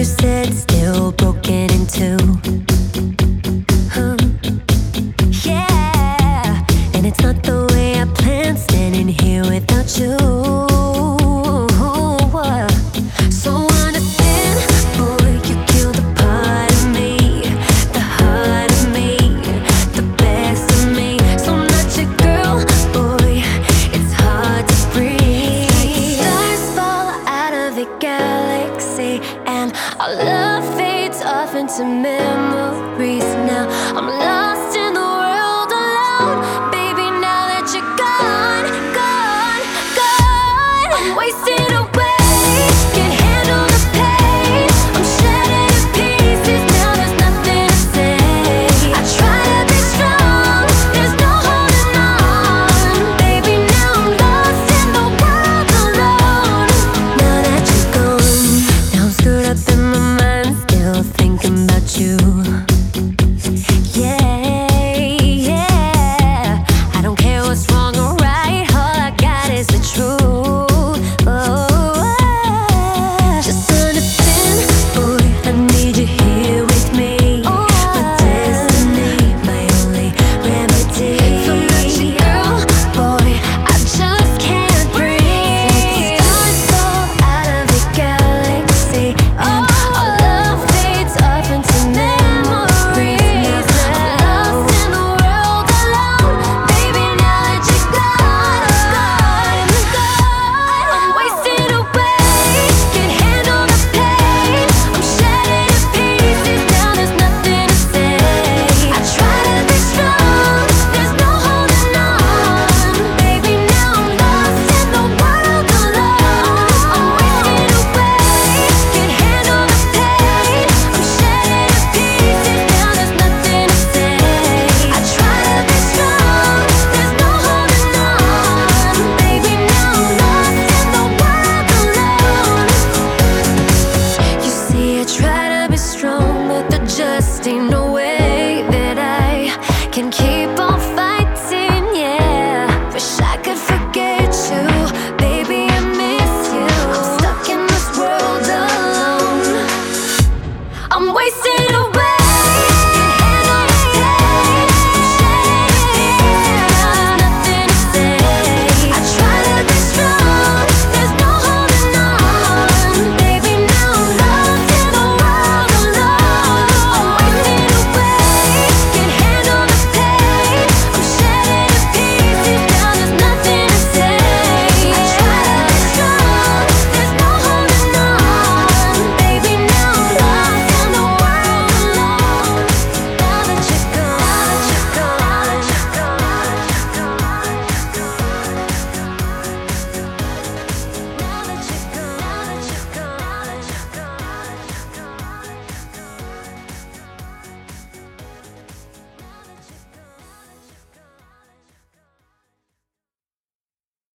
you said, still broken in two. Huh. Yeah, and it's not the way I planned, standing here without you. So understand, boy, you killed a part of me, the heart of me, the best of me. So I'm not your girl, boy, it's hard to breathe. It's like the stars fall out of the galaxy, and our love fades off into memories. Now I'm lost in the world alone, baby, now that you're gone, gone, gone. I'm wasted away.